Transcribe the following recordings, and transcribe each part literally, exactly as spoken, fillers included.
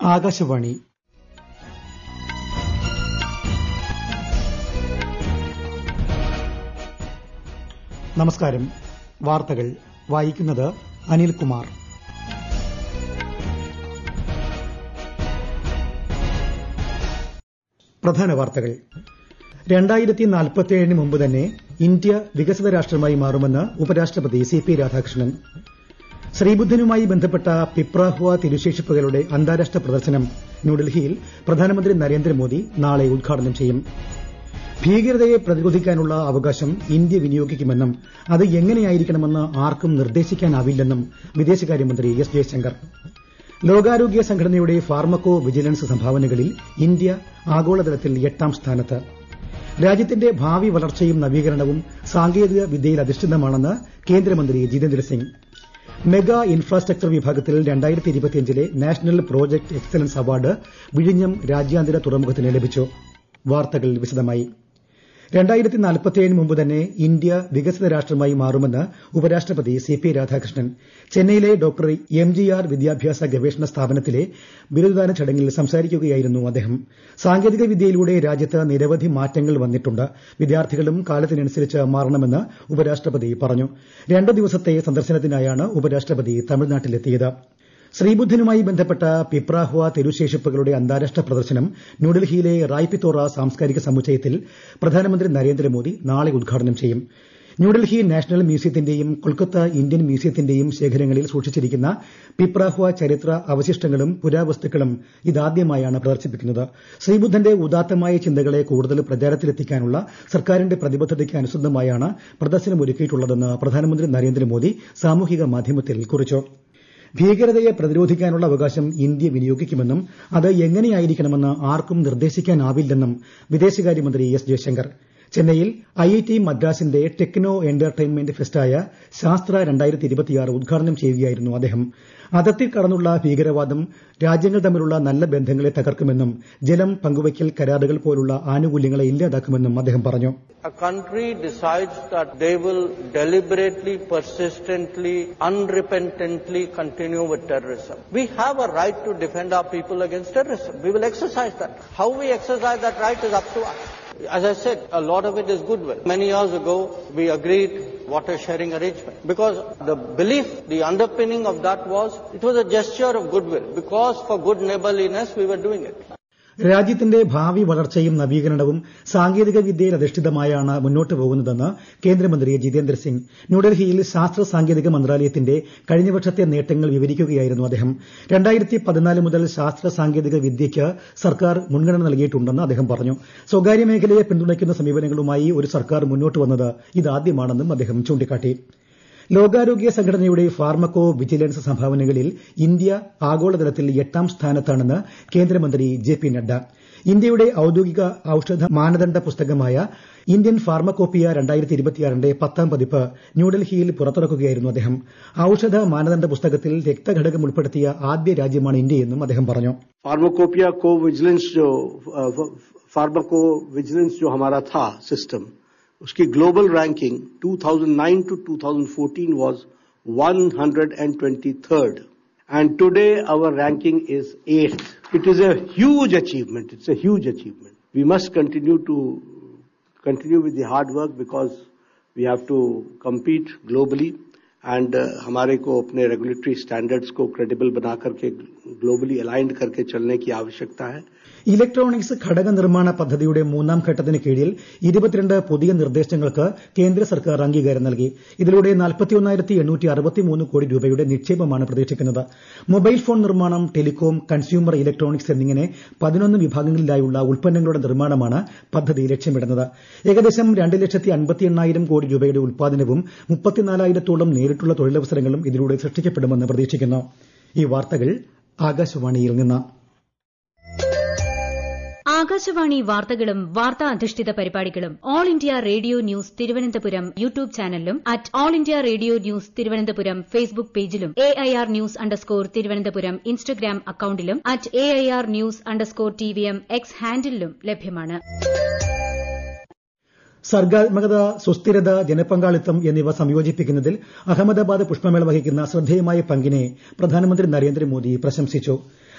ആകാശവാണി. നമസ്കാരം. വാർത്തകൾ വായിക്കുന്നത് അനിൽകുമാർ. പ്രധാന വാർത്തകൾ. രണ്ടായിരത്തി നാൽപ്പത്തിയേഴിന് മുമ്പ് തന്നെ ഇന്ത്യ വികസിത രാഷ്ട്രമായി മാറുമെന്ന് ഉപരാഷ്ട്രപതി സി പി രാധാകൃഷ്ണൻ. ശ്രീബുദ്ധനുമായി ബന്ധപ്പെട്ട പിപ്രാഹ്വ തിരുശേഷിപ്പുകളുടെ അന്താരാഷ്ട്ര പ്രദർശനം ന്യൂഡൽഹിയിൽ പ്രധാനമന്ത്രി നരേന്ദ്രമോദി നാളെ ഉദ്ഘാടനം ചെയ്യും. ഭീകരതയെ പ്രതിരോധിക്കാനുള്ള അവകാശം ഇന്ത്യ വിനിയോഗിക്കുമെന്നും അത് എങ്ങനെയായിരിക്കണമെന്ന് ആർക്കും നിർദ്ദേശിക്കാനാവില്ലെന്നും വിദേശകാര്യമന്ത്രി എസ് ജയശങ്കർ. ലോകാരോഗ്യ സംഘടനയുടെ ഫാർമക്കോ വിജിലൻസ് സംഭാവനകളിൽ ഇന്ത്യ ആഗോളതലത്തിൽ എട്ടാം സ്ഥാനത്ത്. രാജ്യത്തിന്റെ ഭാവി വളർച്ചയും നവീകരണവും സാങ്കേതിക വിദ്യയിൽ അധിഷ്ഠിതമാണെന്ന് കേന്ദ്രമന്ത്രി ജിതേന്ദ്ര സിംഗ്. മെഗാ ഇൻഫ്രാസ്ട്രക്ചർ വിഭാഗത്തിൽ രണ്ടായിരത്തി ഇരുപത്തിയഞ്ചിലെ നാഷണൽ പ്രോജക്ട് എക്സലൻസ് അവാർഡ് വിഴിഞ്ഞം രാജ്യാന്തര തുറമുഖത്തിന് ലഭിച്ചു. വാർത്തകൾ വിശദമായി. രണ്ടായിരത്തി നാൽപ്പത്തിയേഴിന് മുമ്പ് തന്നെ ഇന്ത്യ വികസിത രാഷ്ട്രമായി മാറുമെന്ന് ഉപരാഷ്ട്രപതി സി പി രാധാകൃഷ്ണൻ ചെന്നൈയിലെ ഡോക്ടർ എം ജി ആർ വിദ്യാഭ്യാസ ഗവേഷണ സ്ഥാപനത്തിലെ ബിരുദദാന ചടങ്ങിൽ സംസാരിക്കുകയായിരുന്നു അദ്ദേഹം. സാങ്കേതിക വിദ്യയിലൂടെ രാജ്യത്ത് നിരവധി മാറ്റങ്ങൾ വന്നിട്ടുണ്ട്. വിദ്യാർത്ഥികളും കാലത്തിനനുസരിച്ച് മാറണമെന്ന് ഉപരാഷ്ട്രപതി പറഞ്ഞു. രണ്ടു ദിവസത്തെ സന്ദർശനത്തിനായാണ് ഉപരാഷ്ട്രപതി തമിഴ്നാട്ടിലെത്തിയത്. ശ്രീബുദ്ധനുമായി ബന്ധപ്പെട്ട പിപ്രാഹ്വ തിരുശേഷിപ്പുകളുടെ അന്താരാഷ്ട്ര പ്രദർശനം ന്യൂഡൽഹിയിലെ റായ്പിത്തോറ സാംസ്കാരിക സമുച്ചയത്തിൽ പ്രധാനമന്ത്രി നരേന്ദ്രമോദി നാളെ ഉദ്ഘാടനം ചെയ്യും. ന്യൂഡൽഹി നാഷണൽ മ്യൂസിയത്തിന്റെയും കൊൽക്കത്ത ഇന്ത്യൻ മ്യൂസിയത്തിന്റെയും ശേഖരങ്ങളിൽ സൂക്ഷിച്ചിരിക്കുന്ന പിപ്രാഹ്വ ചരിത്ര അവശിഷ്ടങ്ങളും പുരാവസ്തുക്കളും ഇതാദ്യമായാണ് പ്രദർശിപ്പിക്കുന്നത്. ശ്രീബുദ്ധന്റെ ഉദാത്തമായ ചിന്തകളെ കൂടുതൽ പ്രചാരത്തിലെത്തിക്കാനുള്ള സർക്കാരിന്റെ പ്രതിബദ്ധതയ്ക്ക് അനുസൃതമായാണ് പ്രദർശനം ഒരുക്കിയിട്ടുള്ളതെന്ന് പ്രധാനമന്ത്രി നരേന്ദ്രമോദി സാമൂഹിക മാധ്യമത്തിൽ കുറിച്ചു. ഭീകരതയെ പ്രതിരോധിക്കാനുള്ള അവകാശം ഇന്ത്യ വിനിയോഗിക്കുമെന്നും അത് എങ്ങനെയായിരിക്കണമെന്ന് ആർക്കും നിർദ്ദേശിക്കാനാവില്ലെന്നും വിദേശകാര്യമന്ത്രി എസ് ജയശങ്കർ. ചെന്നൈയിൽ ഐ ഐ ടി മദ്രാസിന്റെ ടെക്നോ എന്റർടൈൻമെന്റ് ഫെസ്റ്റായ ശാസ്ത്ര രണ്ടായിരത്തി ഇരുപത്തിയാറ് ഉദ്ഘാടനം ചെയ്യുകയായിരുന്നു അദ്ദേഹം. അതിർത്തി കടന്നുള്ള ഭീകരവാദം രാജ്യങ്ങൾ തമ്മിലുള്ള നല്ല ബന്ധങ്ങളെ തകർക്കുമെന്നും ജലം പങ്കുവയ്ക്കൽ കരാറുകൾ പോലുള്ള ആനുകൂല്യങ്ങളെ ഇല്ലാതാക്കുമെന്നും അദ്ദേഹം പറഞ്ഞു. A country decides that they will deliberately, persistently, unrepentantly continue with terrorism. We have a right to defend our people against terrorism. We will exercise that. How we exercise that right is up to us. As I said, a lot of it is goodwill. Many years ago, we agreed water sharing arrangement because the belief, the underpinning of that was it was a gesture of goodwill because for good neighborliness we were doing it. രാജ്യത്തിന്റെ ഭാവി വളർച്ചയും നവീകരണവും സാങ്കേതിക വിദ്യയിൽ അധിഷ്ഠിതമായാണ് മുന്നോട്ട് പോകുന്നതെന്ന് കേന്ദ്രമന്ത്രി ജിതേന്ദ്ര സിംഗ്. ന്യൂഡൽഹിയിൽ ശാസ്ത്ര സാങ്കേതിക മന്ത്രാലയത്തിന്റെ കഴിഞ്ഞ വർഷത്തെ നേട്ടങ്ങൾ വിവരിക്കുകയായിരുന്നു അദ്ദേഹം. രണ്ടായിരത്തി പതിനാല് മുതൽ ശാസ്ത്ര സാങ്കേതിക വിദ്യയ്ക്ക് സർക്കാർ മുൻഗണന നൽകിയിട്ടുണ്ടെന്ന് അദ്ദേഹം പറഞ്ഞു. സ്വകാര്യ മേഖലയെ പിന്തുണയ്ക്കുന്ന സമീപനങ്ങളുമായി ഒരു സർക്കാർ മുന്നോട്ട് വന്നത് ഇതാദ്യമാണെന്നും അദ്ദേഹം ചൂണ്ടിക്കാട്ടി. ലോകാരോഗ്യ സംഘടനയുടെ ഫാർമക്കോ വിജിലൻസ് സംഭാവനകളിൽ ഇന്ത്യ ആഗോളതലത്തിൽ എട്ടാം സ്ഥാനത്താണെന്ന് കേന്ദ്രമന്ത്രി ജെ പി നഡ്ഡ. ഇന്ത്യയുടെ ഔദ്യോഗിക ഔഷധ മാനദണ്ഡ പുസ്തകമായ ഇന്ത്യൻ ഫാർമക്കോപ്പിയ രണ്ടായിരത്തി ഇരുപത്തിയാറിന്റെ പത്താം പതിപ്പ് ന്യൂഡൽഹിയിൽ പുറത്തിറക്കുകയായിരുന്നു അദ്ദേഹം. ഔഷധ മാനദണ്ഡ പുസ്തകത്തിൽ രക്തഘടകം ഉൾപ്പെടുത്തിയ ആദ്യ രാജ്യമാണ് ഇന്ത്യയെന്നും അദ്ദേഹം പറഞ്ഞു. ഫാർമക്കോപ്പിയ കോ വിജിലൻസ് जो ഫാർമക്കോ വിജിലൻസ് जो हमारा था सिस्टम उसकी global ranking two thousand nine to two thousand fourteen was one hundred twenty-third and today our ranking is eighth. It is a huge achievement. It's a huge achievement. We must continue to continue with the hard work because we have to compete globally and uh, हमारे को अपने regulatory standards को credible बना करके globally aligned करके चलने की आवश्यकता है. ഇലക്ട്രോണിക്സ് ഘടക നിർമ്മാണ പദ്ധതിയുടെ മൂന്നാം ഘട്ടത്തിന് കീഴിൽ ഇരുപത്തിരണ്ട് പുതിയ നിർദ്ദേശങ്ങൾക്ക് കേന്ദ്ര സർക്കാർ അംഗീകാരം നൽകി. ഇതിലൂടെ നാൽപ്പത്തിയൊന്നായിരത്തി എണ്ണൂറ്റി അറുപത്തിമൂന്ന് കോടി രൂപയുടെ നിക്ഷേപമാണ് പ്രതീക്ഷിക്കുന്നത്. മൊബൈൽ ഫോൺ നിർമ്മാണം, ടെലികോം, കൺസ്യൂമർ ഇലക്ട്രോണിക്സ് എന്നിങ്ങനെ പതിനൊന്ന് വിഭാഗങ്ങളിലായുള്ള ഉൽപ്പന്നങ്ങളുടെ നിർമ്മാണമാണ് പദ്ധതി ലക്ഷ്യമിടുന്നത്. ഏകദേശം രണ്ട് ലക്ഷത്തി അൻപത്തി എണ്ണായിരം കോടി രൂപയുടെ ഉൽപ്പാദനവും മുപ്പത്തിനാലായിരത്തോളം നേരിട്ടുള്ള തൊഴിലവസരങ്ങളും ഇതിലൂടെ സൃഷ്ടിക്കപ്പെടുമെന്ന് പ്രതീക്ഷിക്കുന്നു. ഈ വാർത്തകൾ ആകാശവാണിയിൽ നിന്ന്. ആകാശവാണി വാർത്തകളും വാർത്താ അധിഷ്ഠിത പരിപാടികളും all India radio news Thiruvananthapuram YouTube ചാനലിലും at all India radio news Thiruvananthapuram Facebook പേജിലും A I R news underscore Thiruvananthapuram Instagram അക്കൌണ്ടിലും at A I R news underscore T V M X ഹാൻഡിലും ലഭ്യമാണ്. സർഗ്ഗാത്മകത, സുസ്ഥിരത, ജനപങ്കാളിത്തം എന്നിവ സംയോജിപ്പിക്കുന്നതിൽ അഹമ്മദാബാദ് പുഷ്പമേള വഹിക്കുന്ന ശ്രദ്ധേയമായ പങ്കിനെ പ്രധാനമന്ത്രി നരേന്ദ്രമോദി പ്രശംസിച്ചു.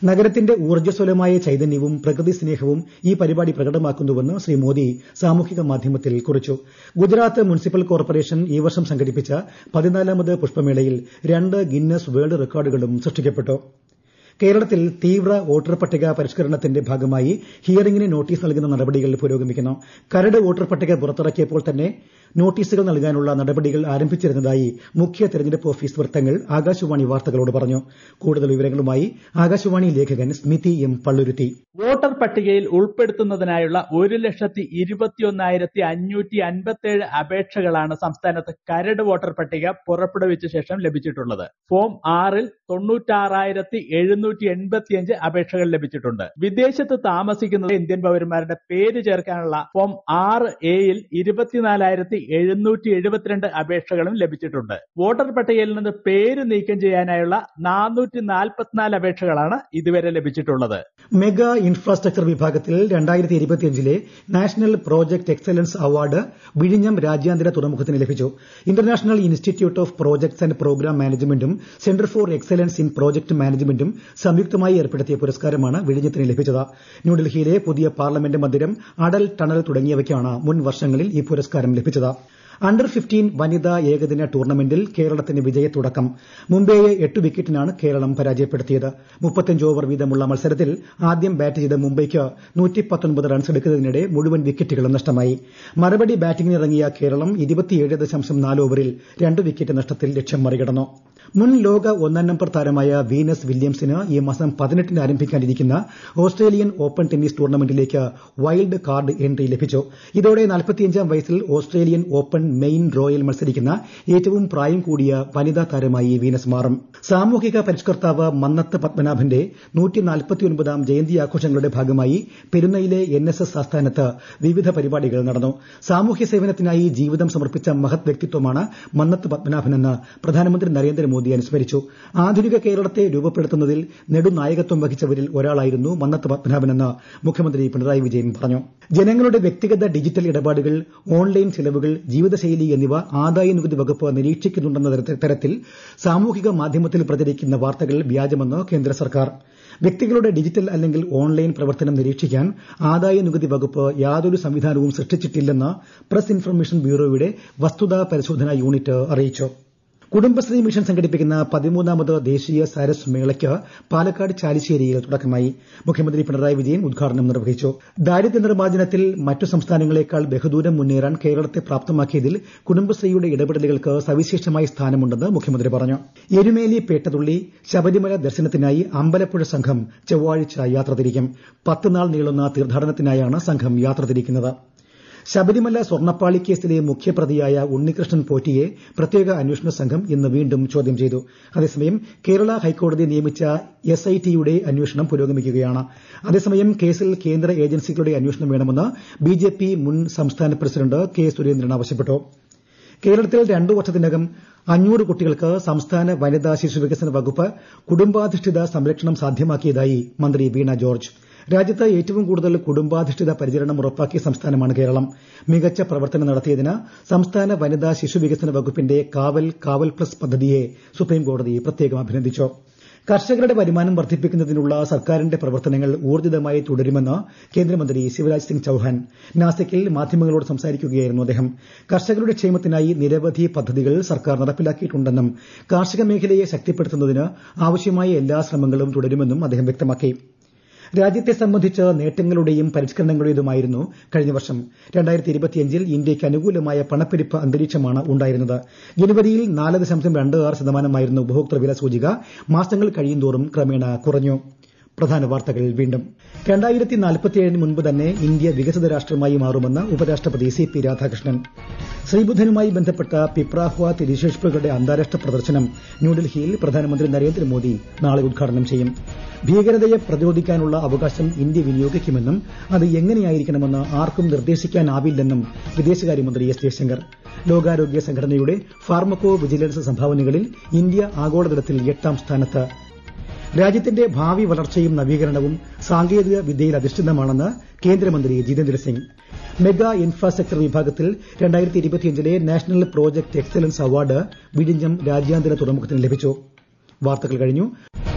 നഗരത്തിന്റെ ഊർജ്ജസ്വലമായ ചൈതന്യവും പ്രകൃതി സ്നേഹവും ഈ പരിപാടി പ്രകടമാക്കുന്നുവെന്ന് ശ്രീ മോദി സാമൂഹിക മാധ്യമത്തിൽ കുറിച്ചു. ഗുജറാത്ത് മുനിസിപ്പൽ കോർപ്പറേഷൻ ഈ വർഷം സംഘടിപ്പിച്ച പതിനാലാമത് പുഷ്പമേളയിൽ രണ്ട് ഗിന്നസ് വേൾഡ് റെക്കോർഡുകളും സൃഷ്ടിക്കപ്പെട്ടു. കേരളത്തിൽ തീവ്ര വോട്ടർ പട്ടിക പരിഷ്കരണത്തിന്റെ ഭാഗമായി ഹിയറിംഗിന് നോട്ടീസ് നൽകുന്ന നടപടികൾ പുരോഗമിക്കുന്നു. കരട് വോട്ടർ പട്ടിക പുറത്തിറക്കിയപ്പോൾ തന്നെ നോട്ടീസുകൾ നൽകാനുള്ള നടപടികൾ ആരംഭിച്ചിരുന്നതായി മുഖ്യ തെരഞ്ഞെടുപ്പ് ഓഫീസ് വൃത്തങ്ങൾ ആകാശവാണി വാർത്തകളോട് പറഞ്ഞു. കൂടുതൽ വിവരങ്ങളുമായി ആകാശവാണി ലേഖകൻ സ്മിതി എം പള്ളുരുത്തി. വോട്ടർ പട്ടികയിൽ ഉൾപ്പെടുത്തുന്നതിനായുള്ള ഒരു ലക്ഷത്തി ഇരുപത്തിയൊന്നായിരത്തി അഞ്ഞൂറ്റി അൻപത്തിയേഴ് അപേക്ഷകളാണ് സംസ്ഥാനത്ത് കരട് വോട്ടർ പട്ടിക പുറപ്പെടുവിച്ച ശേഷം ലഭിച്ചിട്ടുള്ളത്. ഫോം ആറിൽ തൊണ്ണൂറ്റാറായിരത്തി എഴുന്നൂറ്റി എൺപത്തിയഞ്ച് അപേക്ഷകൾ ലഭിച്ചിട്ടുണ്ട്. വിദേശത്ത് താമസിക്കുന്ന ഇന്ത്യൻ പൌരന്മാരുടെ പേര് ചേർക്കാനുള്ള ഫോം ആറ് എയിൽ ഇരുപത്തിനാലായിരത്തി എഴുന്നൂറ്റി എഴുപത്തിരണ്ട് അപേക്ഷകളും ലഭിച്ചിട്ടുണ്ട്. വോട്ടർ പട്ടികയിൽ നിന്ന് പേര് നീക്കം ചെയ്യാനായുള്ള നാനൂറ്റി നാൽപ്പത്തിനാല് അപേക്ഷകളാണ് ഇതുവരെ ലഭിച്ചിട്ടുള്ളത്. മെഗാ ഇൻഫ്രാസ്ട്രക്ചർ വിഭാഗത്തിൽ രണ്ടായിരത്തി ഇരുപത്തിയഞ്ചിലെ നാഷണൽ പ്രോജക്ട് എക്സലൻസ് അവാർഡ് വിഴിഞ്ഞം രാജ്യാന്തര തുറമുഖത്തിന് ലഭിച്ചു. International institute of projects and program മാനേജ്മെന്റും centre for excellence in project മാനേജ്മെന്റും സംയുക്തമായി ഏർപ്പെടുത്തിയ പുരസ്കാരമാണ് വിഴിഞ്ഞത്തിന് ലഭിച്ചത്. ന്യൂഡൽഹിയിലെ പുതിയ പാർലമെന്റ് മന്ദിരം, അടൽ ടണൽ തുടങ്ങിയവയ്ക്കാണ് മുൻ വർഷങ്ങളിൽ ഈ പുരസ്കാരം ലഭിച്ചത്. അണ്ടർ ഫിഫ്റ്റീൻ വനിതാ ഏകദിന ടൂർണമെന്റിൽ കേരളത്തിന് വിജയത്തുടക്കം. മുംബൈയെ എട്ട് വിക്കറ്റിനാണ് കേരളം പരാജയപ്പെടുത്തിയത്. മുപ്പത്തിയഞ്ച് ഓവർ വീതമുള്ള മത്സരത്തിൽ ആദ്യം ബാറ്റ് ചെയ്ത മുംബൈക്ക് നൂറ്റി പത്തൊൻപത് റൺസ് എടുക്കുന്നതിനിടെ മുഴുവൻ വിക്കറ്റുകളും നഷ്ടമായി. മറുപടി ബാറ്റിംഗിനിറങ്ങിയ കേരളം ഇരുപത്തിയേഴ് ദശാംശം നാല് ഓവറിൽ രണ്ട് വിക്കറ്റ് നഷ്ടത്തിൽ ലക്ഷ്യം മറികടന്നു. മുൻ ലോക ഒന്നാം നമ്പർ താരമായ വീനസ് വില്യംസിന് ഈ മാസം പതിനെട്ടിന് ആരംഭിക്കാനിരിക്കുന്ന ഓസ്ട്രേലിയൻ ഓപ്പൺ ടെന്നീസ് ടൂർണമെന്റിലേക്ക് വൈൽഡ് കാർഡ് എൻട്രി ലഭിച്ചു. ഇതോടെ നാൽപ്പത്തിയഞ്ചാം വയസ്സിൽ ഓസ്ട്രേലിയൻ ഓപ്പൺ മെയിൻ ഡ്രോയിൽ മത്സരിക്കുന്ന ഏറ്റവും പ്രായം കൂടിയ വനിതാ താരമായി വീനസ് മാറും. സാമൂഹിക പരിഷ്കർത്താവ് മന്നത്ത് പത്മനാഭന്റെ നൂറ്റി നാൽപ്പത്തിയൊൻപതാം ജയന്തി ആഘോഷങ്ങളുടെ ഭാഗമായി പെരുന്നയിലെ എൻ എസ് എസ് ആസ്ഥാനത്ത് വിവിധ പരിപാടികൾ നടന്നു. സാമൂഹ്യ സേവനത്തിനായി ജീവിതം സമർപ്പിച്ച മഹത് വ്യക്തിത്വമാണ് മന്നത്ത് പത്മനാഭനെന്ന് പ്രധാനമന്ത്രി നരേന്ദ്രമോദി അനുസ്മരിച്ചു. ആധുനിക കേരളത്തെ രൂപപ്പെടുത്തുന്നതിൽ നെടുനായകത്വം വഹിച്ചവരിൽ ഒരാളായിരുന്നു മന്നത്ത് പത്മനാഭനെന്ന് മുഖ്യമന്ത്രി പിണറായി വിജയൻ പറഞ്ഞു. ജനങ്ങളുടെ വ്യക്തിഗത ഡിജിറ്റൽ ഇടപാടുകൾ, ഓൺലൈൻ ചെലവുകൾ, ജീവിതശൈലി എന്നിവ ആദായനികുതി വകുപ്പ് നിരീക്ഷിക്കുന്നുണ്ടെന്ന തരത്തിൽ സാമൂഹിക മാധ്യമത്തിൽ പ്രചരിക്കുന്ന വാർത്തകൾ വ്യാജമെന്ന് കേന്ദ്ര സർക്കാർ. വ്യക്തികളുടെ ഡിജിറ്റൽ അല്ലെങ്കിൽ ഓൺലൈൻ പ്രവർത്തനം നിരീക്ഷിക്കാൻ ആദായനികുതി വകുപ്പ് യാതൊരു സംവിധാനവും സൃഷ്ടിച്ചിട്ടില്ലെന്ന് പ്രസ് ഇൻഫർമേഷൻ ബ്യൂറോയുടെ വസ്തുതാ പരിശോധനാ യൂണിറ്റ് അറിയിച്ചു. കുടുംബശ്രീ മിഷൻ സംഘടിപ്പിക്കുന്ന പതിമൂന്നാമത് ദേശീയ സരസ് മേളയ്ക്ക് പാലക്കാട് ചാലിശ്ശേരിയിൽ തുടക്കമായി. മുഖ്യമന്ത്രി പിണറായി വിജയൻ ഉദ്ഘാടനം നിർവഹിച്ചു. ദാരിദ്ര്യ നിർമ്മാർജ്ജനത്തിൽ മറ്റു സംസ്ഥാനങ്ങളെക്കാൾ ബഹുദൂരം മുന്നേറാൻ കേരളത്തെ പ്രാപ്തമാക്കിയതിൽ കുടുംബശ്രീയുടെ ഇടപെടലുകൾക്ക് സവിശേഷമായ സ്ഥാനമുണ്ടെന്ന് മുഖ്യമന്ത്രി പറഞ്ഞു. എരുമേലി പേട്ടതുള്ളി ശബരിമല ദർശനത്തിനായി അമ്പലപ്പുഴ സംഘം ചൊവ്വാഴ്ച യാത്ര തിരിക്കും. പത്ത് നാൾ നീളുന്ന തീർത്ഥാടനത്തിനായാണ് സംഘം യാത്ര തിരിക്കുന്നത്. ശബരിമല സ്വർണ്ണപ്പാളി കേസിലെ മുഖ്യപ്രതിയായ ഉണ്ണികൃഷ്ണൻ പോറ്റിയെ പ്രത്യേക അന്വേഷണ സംഘം ഇന്ന് വീണ്ടും ചോദ്യം ചെയ്തു. അതേസമയം കേരള ഹൈക്കോടതി നിയമിച്ച എസ് ഐ ടിയുടെ അന്വേഷണം പുരോഗമിക്കുകയാണ്. അതേസമയം കേസിൽ കേന്ദ്ര ഏജൻസികളുടെ അന്വേഷണം വേണമെന്ന് ബി ജെ പി മുൻ സംസ്ഥാന പ്രസിഡന്റ് കെ സുരേന്ദ്രൻ ആവശ്യപ്പെട്ടു. കേരളത്തിൽ രണ്ടു വർഷത്തിനകം അഞ്ഞൂറ് കുട്ടികൾക്ക് സംസ്ഥാന വനിതാ ശിശുവികസന വകുപ്പ് കുടുംബാധിഷ്ഠിത സംരക്ഷണം സാധ്യമാക്കിയതായി മന്ത്രി വീണ ജോർജ്. രാജ്യത്ത് ഏറ്റവും കൂടുതൽ കുടുംബാധിഷ്ഠിത പരിചരണം ഉറപ്പാക്കിയ സംസ്ഥാനമാണ് കേരളം. മികച്ച പ്രവർത്തനം നടത്തിയതിന് സംസ്ഥാന വനിതാ ശിശുവികസന വകുപ്പിന്റെ കാവൽ കാവൽ പ്ലസ് പദ്ധതിയെ സുപ്രീംകോടതി പ്രത്യേകം അഭിനന്ദിച്ചു. കർഷകരുടെ വരുമാനം വർദ്ധിപ്പിക്കുന്നതിനുള്ള സർക്കാരിന്റെ പ്രവർത്തനങ്ങൾ ഊർജ്ജിതമായി തുടരുമെന്ന് കേന്ദ്രമന്ത്രി ശിവരാജ് സിംഗ് ചൌഹാൻ. നാസിക്കിൽ മാധ്യമങ്ങളോട് സംസാരിക്കുകയായിരുന്നു അദ്ദേഹം. കർഷകരുടെ ക്ഷേമത്തിനായി നിരവധി പദ്ധതികൾ സർക്കാർ നടപ്പിലാക്കിയിട്ടുണ്ടെന്നും കാർഷിക മേഖലയെ ശക്തിപ്പെടുത്തുന്നതിന് ആവശ്യമായ എല്ലാ ശ്രമങ്ങളും തുടരുമെന്നും അദ്ദേഹം വ്യക്തമാക്കി. രാജ്യത്തെ സംബന്ധിച്ച് നേട്ടങ്ങളുടെയും പരിഷ്കരണങ്ങളുടേതുമായിരുന്നു കഴിഞ്ഞ വർഷം. രണ്ടായിരത്തി ഇരുപത്തിയഞ്ചിൽ ഇന്ത്യയ്ക്ക് അനുകൂലമായ പണപ്പെരുപ്പ അന്തരീക്ഷമാണ് ഉണ്ടായിരുന്നത്. ജനുവരിയിൽ നാല് ദശാംശം രണ്ട് ആറ് ശതമാനമായിരുന്നു ഉപഭോക്തൃ വില സൂചിക. മാസങ്ങൾ കഴിയുന്തോറും ക്രമേണ കുറഞ്ഞു. പ്രധാന വാർത്തകൾ വീണ്ടും. രണ്ടായിരത്തി നാൽപ്പത്തിയേഴിന് മുൻപ് തന്നെ ഇന്ത്യ വികസിത രാഷ്ട്രമായി മാറുമെന്ന് ഉപരാഷ്ട്രപതി സി പി രാധാകൃഷ്ണൻ. ശ്രീബുദ്ധനുമായി ബന്ധപ്പെട്ട പിപ്രാഹ്വ തിരുശേഷിപ്പുകളുടെ അന്താരാഷ്ട്ര പ്രദർശനം ന്യൂഡൽഹിയിൽ പ്രധാനമന്ത്രി നരേന്ദ്രമോദി നാളെ ഉദ്ഘാടനം ചെയ്യും. ഭീകരതയെ പ്രതിരോധിക്കാനുള്ള അവകാശം ഇന്ത്യ വിനിയോഗിക്കുമെന്നും അത് എങ്ങനെയായിരിക്കണമെന്ന് ആർക്കും നിർദ്ദേശിക്കാനാവില്ലെന്നും വിദേശകാര്യമന്ത്രി എസ് ജയശങ്കർ. ലോകാരോഗ്യ സംഘടനയുടെ ഫാർമക്കോ വിജിലൻസ് സംഭാവനകളിൽ ഇന്ത്യ ആഗോളതലത്തിൽ എട്ടാം സ്ഥാനത്ത്. രാജ്യത്തിന്റെ ഭാവി വളർച്ചയും നവീകരണവും സാങ്കേതിക വിദ്യയിൽ അധിഷ്ഠിതമാണെന്ന് കേന്ദ്രമന്ത്രി ജിതേന്ദ്ര സിംഗ്. മെഗാ ഇൻഫ്രാസ്ട്രക്ചർ വിഭാഗത്തിൽ രണ്ടായിരത്തി ഇരുപത്തിയഞ്ചിലെ നാഷണൽ പ്രോജക്ട് എക്സലൻസ് അവാർഡ് വിഴിഞ്ഞം രാജ്യാന്തര തുറമുഖത്തിന് ലഭിച്ചു. വാർത്തകൾ കഴിഞ്ഞു.